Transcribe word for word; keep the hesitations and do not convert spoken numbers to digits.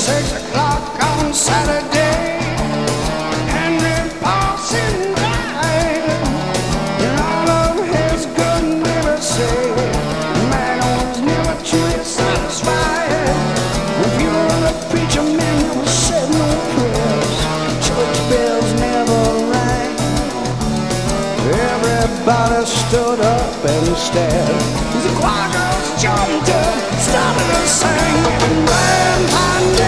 six o'clock on Saturday, Henry Parsons died, and all of his good neighbors say the man was never truly satisfied. If you were a preacher man, never said no prayers, church bells never rang. Everybody stood up and stared as the choir girls jumped up, started to sing.